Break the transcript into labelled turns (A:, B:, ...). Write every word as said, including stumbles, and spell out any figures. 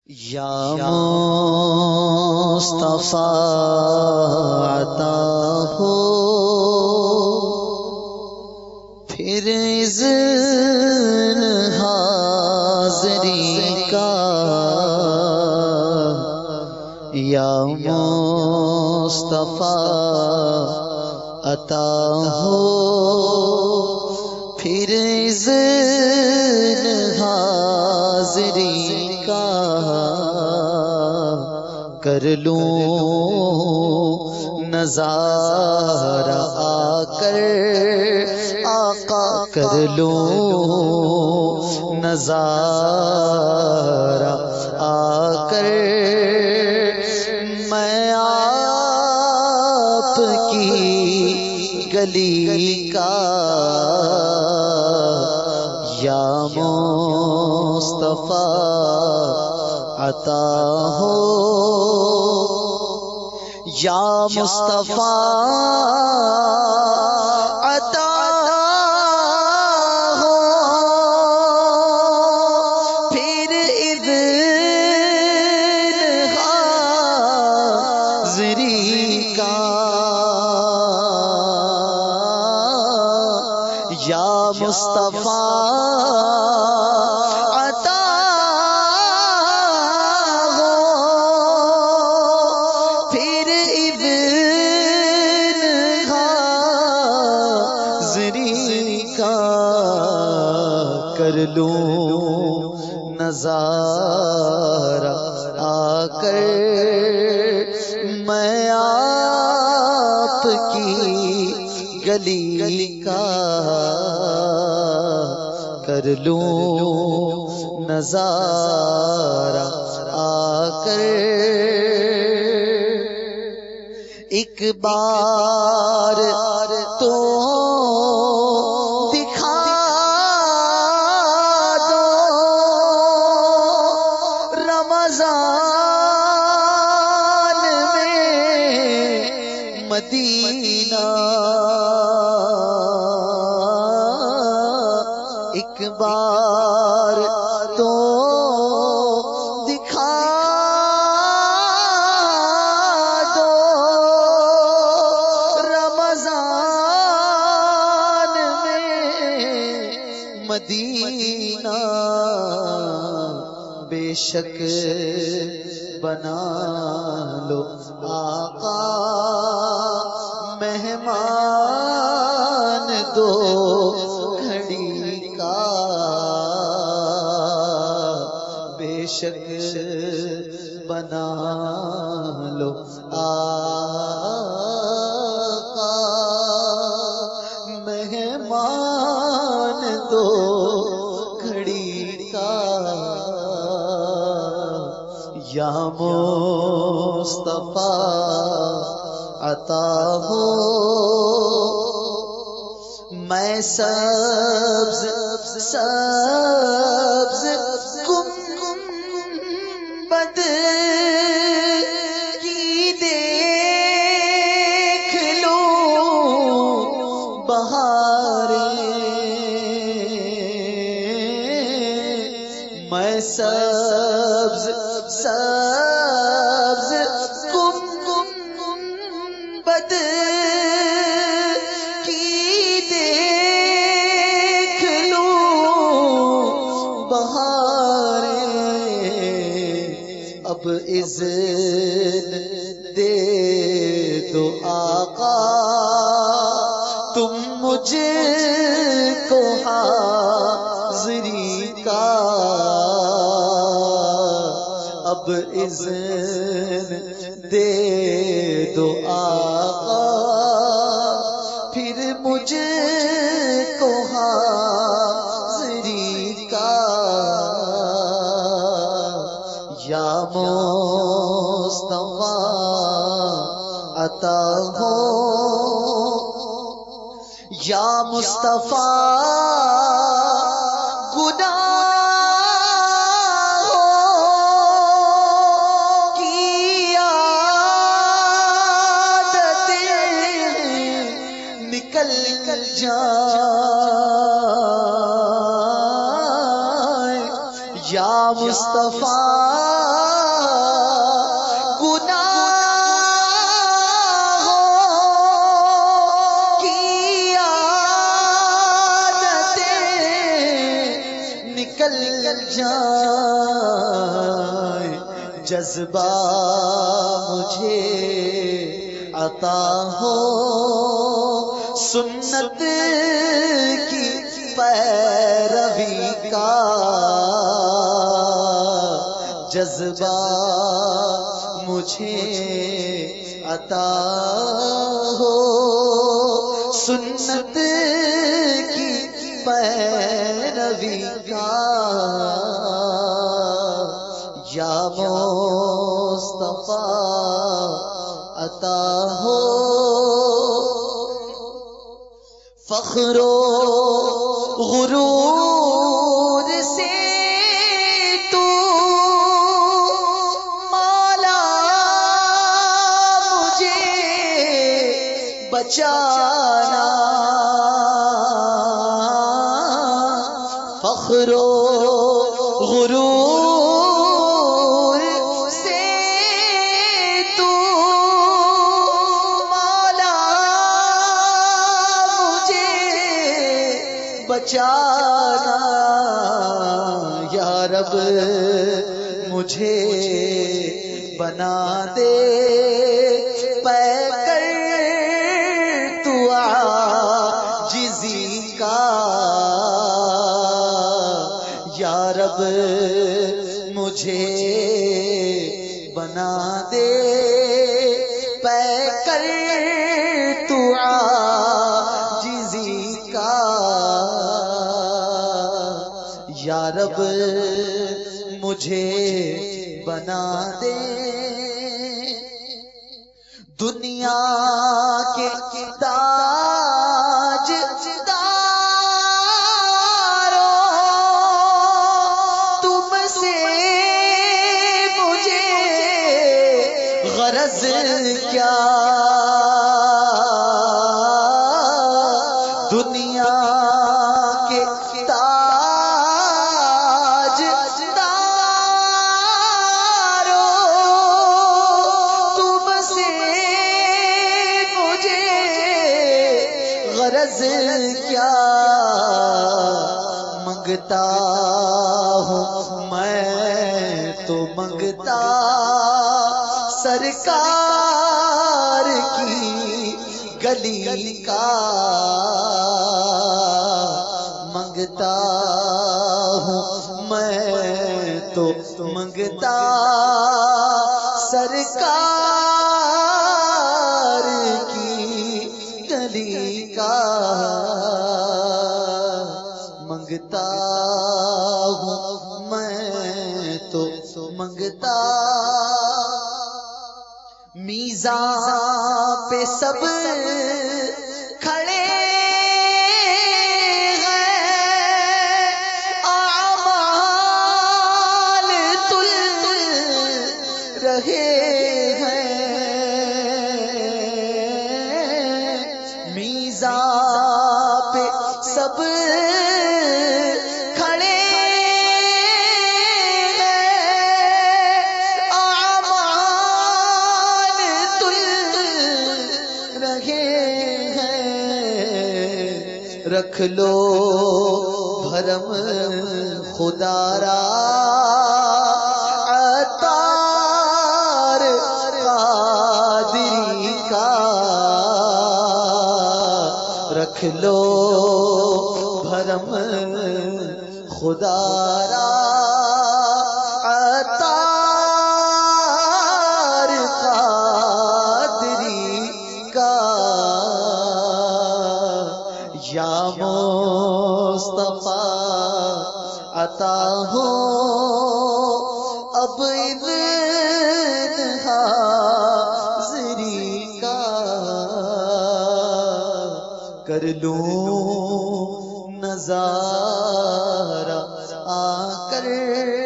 A: یا مصطفیٰ عطا ہو پھر اذن حاضری کا، یا مصطفیٰ عطا ہو پھر اذن حاضری کا، کر لوں نظارہ آ کر آقا، کر لوں نظارہ آ کر میں آپ کی گلی کا، یا مصطفیٰ عطا ہو، یا مصطفیٰ عطا ہو پھر اذن حاضری کا، یا مصطفیٰ کر لوں نظارہ آ کر میں آپ کی گلی کا، کر لوں نظارہ آ کر ایک بار تو مدینہ، ایک بار تو دکھا دو رمضان میں مدینہ، بے شک بنا لو آقا مہمان دو گھڑی کا، بے شک بنا لو آقا مہمان دو گھڑی کا، یا مصطفیٰ عطا ہو میں سبز سبز گنبد کی دیکھ لوں بہاریں، میں سبز سبز گنبد کی دیکھ لوں بہاریں، اب اذن دے دو آقا تم مجھ کو حاضری کا، اب اذن دے دو آقا پھر مجھ کو حاضری کا، یا مصطفیٰ عطا ہو، یا مصطفیٰ نکل جائے، یا مصطفیٰ جذبہ مجھے عطا ہو، سنت کی پیروی کا جذبہ مجھے عطا ہو، سنت کی پیروی کا یا مصطفیٰ عطا ہو، فخر و غرور سے تو مولا مجھے بچانا، فخر و غرور سے تو مولا مجھے بچانا، یا رب مجھے بنا دے پے کر تو عاجزی کا، یا رب مجھے بنا دے پے کر تو عاجزی کا، یا رب مجھے بنا دے دنیا کے تاج داروں، تم سے مجھے غرض کیا، دنیا کے تاج داروں، تم سے مجھے غرض کیا، منگتا ہوں میں تو منگتا سرکار کی گلی کا، منگتا ہوں میں تو منگتا سرکار کی گلی کا، منگتا ہوں میں تو منگتا، میزان پہ سب کھڑے ہیں، اعمال تل رہے ہیں، میزان پہ سب کھڑے رکھ لو بھرم خدا را عطار قادری کا، رکھ لو بھرم خدا را عطار قادری کا، یا مصطفیٰ عطا ہو اب اذن حاضری کا، کر لوں نظارہ آ کر